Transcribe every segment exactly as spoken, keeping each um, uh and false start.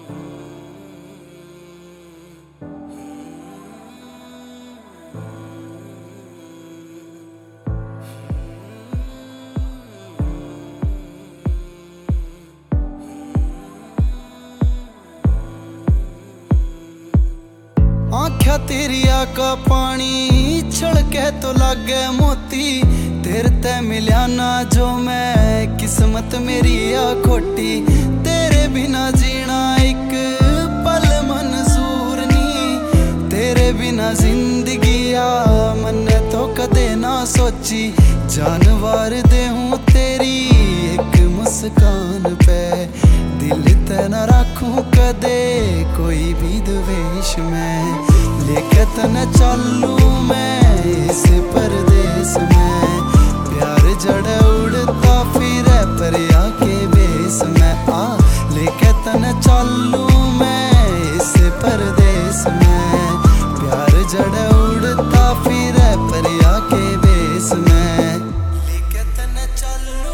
आँखा तेरी आका पानी छलके तो लागे मोती, तेरे ते मिल्या ना जो मैं किस्मत मेरी आ खोटी। तेरे बिना जीना एक पल मंजूर नी, तेरे बिना जिंदगी आ मैंने तो कदे ना सोची। जानवर दे हूँ तेरी एक मुस्कान पे, दिल ते ना रखूं कदे कोई भी द्वेष में। लेके तने चलूं मैं इस परदेस में, प्यार जड़े उड़ता फिरे पर आके बेस में। आ लेके तने चलूं मैं इस परदेस में, प्यार जड़े उड़ता फिरे पर आके बेस में। लेके तने चलूं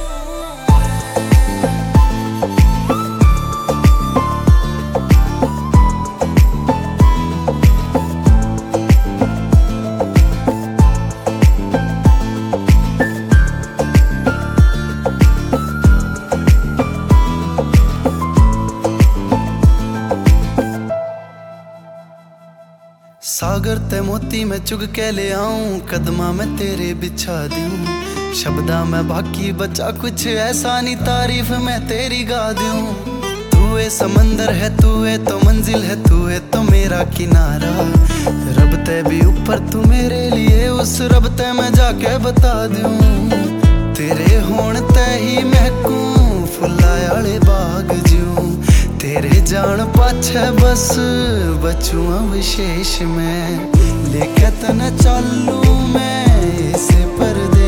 सागर ते मोती मैं चुग के ले आऊं, कदमा में तेरे बिछा दूं। शब्दा में बाकी बचा कुछ ऐसा नहीं, तारीफ मैं तेरी गा दूं। तू है समंदर है, तू है तो मंजिल है, तू है तो मेरा किनारा। रब ते भी ऊपर तू मेरे लिए, उस रब ते मैं जाके बता दूं। तेरे होण ते ही महकूं फुल्ला आले बाग जूं, तेरे जान पाछे बस बचुआ विशेष में। लेके तने चलूं मैं इस परदेस